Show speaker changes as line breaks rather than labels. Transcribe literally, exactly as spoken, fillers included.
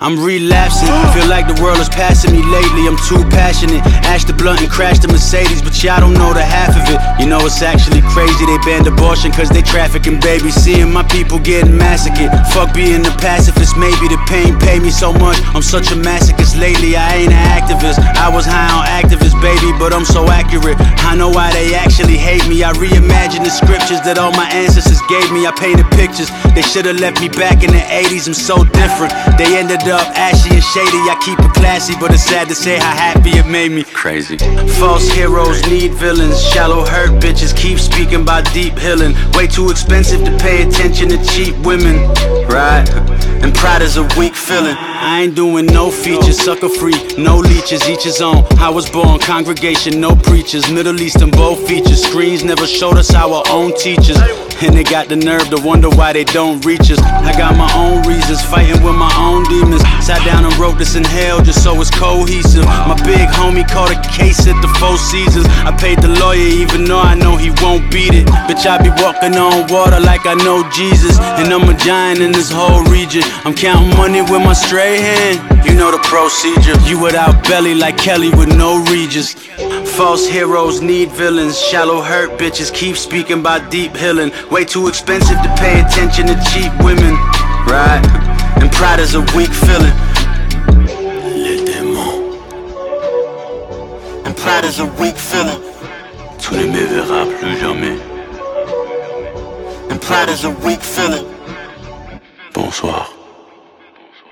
I'm relapsing. Feel like the world is passing me lately. I'm too passionate. Ash the blunt and crash the Mercedes, but y'all don't know the half of it. You know it's actually crazy. They banned abortion cause they trafficking babies. Seeing my people getting massacred. Fuck being a pacifist. Maybe the pain pay me so much. I'm such a masochist lately. I ain't an activist. I was high on activists, baby, but I'm so accurate. I know why they actually hate me. I reimagine the scriptures that all my ancestors gave me. I painted pictures. They should've left me back in the eighties. I'm so different. They ended up ashy and shady. I keep it classy, but it's sad to say how happy it made me. Crazy. False heroes need villains. Shallow hurt bitches keep speaking about deep healing. Way too expensive to pay attention to cheap women, right? And pride is a weak feeling. I ain't doing no features, sucker free, no leeches, each his own. I was born, congregation, no preachers. Middle Eastern, both features. Screens never showed us our own teachers. And they got the nerve to wonder why they don't reach us. I got my own reasons, fighting with my own demons. Sat down and wrote this in hell just so it's cohesive. My big homie caught a case at the Four Seasons. I paid the lawyer even though I know he won't beat it. Bitch, I be walking on water like I know Jesus. And I'm a giant in this whole region. I'm counting money with my straight hand. You know the procedure. You without belly like Kelly with no Regis. False heroes need villains. Shallow hurt bitches keep speaking about deep healing. Way too expensive to pay attention to cheap women, right? And pride is a weak feeling. Les démons. And pride is a weak feeling. Tu ne me verras plus jamais. And pride is a weak feeling. Bonsoir.